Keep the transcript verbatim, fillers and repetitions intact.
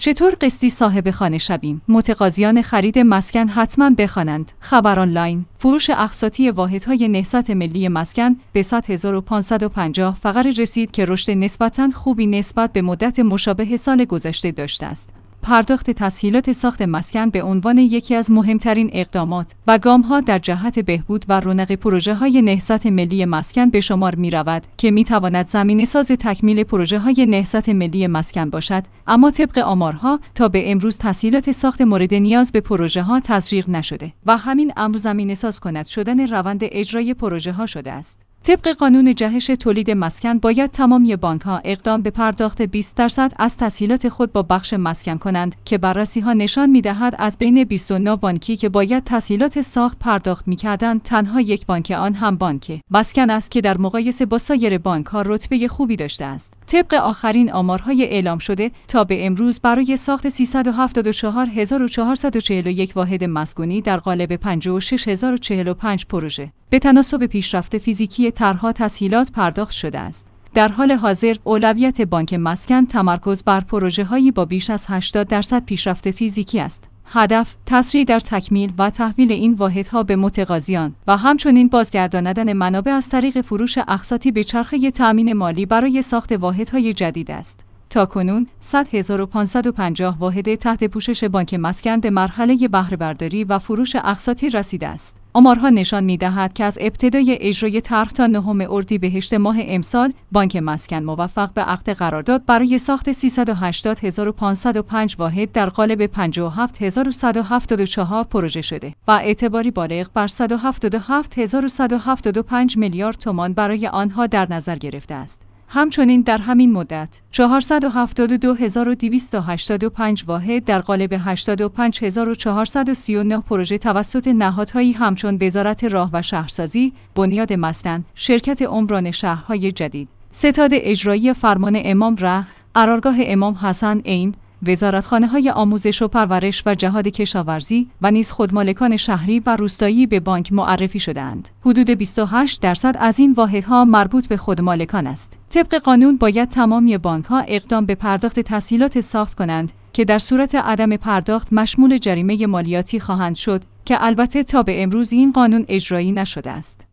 چطور قسطی صاحب خانه شویم؟ متقاضیان خرید مسکن حتما بخوانند. خبر آنلاین. فروش اقساطی واحدهای نهضت ملی مسکن به صد هزار و پانصد و پنجاه فقر رسید که رشد نسبتاً خوبی نسبت به مدت مشابه سال گذشته داشته است. پرداخت تسهیلات ساخت مسکن به عنوان یکی از مهمترین اقدامات و گام‌ها در جهت بهبود و رونق پروژه‌های نهضت ملی مسکن به شمار می‌رود که می‌تواند زمینه‌ساز تکمیل پروژه‌های نهضت ملی مسکن باشد، اما طبق آمارها تا به امروز تسهیلات ساخت مورد نیاز به پروژه‌ها تزریق نشده و همین امر زمینه‌ساز کند شدن روند اجرای پروژه‌ها شده است. طبق قانون جهش تولید مسکن باید تمامی بانک‌ها اقدام به پرداخت بیست درصد از تسهیلات خود با بخش مسکن کنند که بررسی‌ها نشان می‌دهد از بین بیست و نه بانکی که باید تسهیلات ساخت پرداخت می‌کردند تنها یک بانک، آن هم بانک مسکن است که در مقایسه با سایر بانک‌ها رتبه خوبی داشته است. طبق آخرین آمارهای اعلام شده تا به امروز برای ساخت سیصد و هفتاد و چهار هزار و چهارصد و چهل و یک واحد مسکونی در قالب پنجاه و شش هزار و چهل و پنج پروژه به تناسب پیشرفت فیزیکی طرح‌ها تسهیلات پرداخت شده است. در حال حاضر اولویت بانک مسکن تمرکز بر پروژه‌هایی با بیش از هشتاد درصد پیشرفت فیزیکی است. هدف تسریع در تکمیل و تحویل این واحدها به متقاضیان و همچنین بازگرداندن منابع از طریق فروش اقساطی به چرخه تأمین مالی برای ساخت واحدهای جدید است. تاکنون صد هزار و پانصد و پنجاه واحد تحت پوشش بانک مسکن به مرحله بهره برداری و فروش اقساطی رسیده است. آمارها نشان می‌دهد که از ابتدای اجرای طرح تا نهم اردیبهشت ماه امسال بانک مسکن موفق به عقد قرارداد برای ساخت سیصد و هشتاد هزار و پانصد و پنج واحد در قالب پنجاه و هفت هزار و صد و هفتاد و چهار پروژه شده و اعتباری بالغ بر صد و هفتاد و هفت هزار و صد و هفتاد و پنج میلیارد تومان برای آنها در نظر گرفته است. همچنین در همین مدت چهارصد و هفتاد و دو هزار و دویست و هشتاد و پنج واحد در قالب هشتاد و پنج هزار و چهارصد و سی و نه پروژه توسط نهادهایی همچون وزارت راه و شهرسازی، بنیاد مسکن، شرکت عمران شهرهای جدید، ستاد اجرایی فرمان امام ره، قرارگاه امام حسن عین، وزارتخانه‌های آموزش و پرورش و جهاد کشاورزی و نیز خودمالکان شهری و روستایی به بانک معرفی شده‌اند. حدود بیست و هشت درصد از این واحدها مربوط به خودمالکان است. طبق قانون باید تمامی بانک‌ها اقدام به پرداخت تسهیلات ساخت کنند که در صورت عدم پرداخت مشمول جریمه مالیاتی خواهند شد که البته تا به امروز این قانون اجرایی نشده است.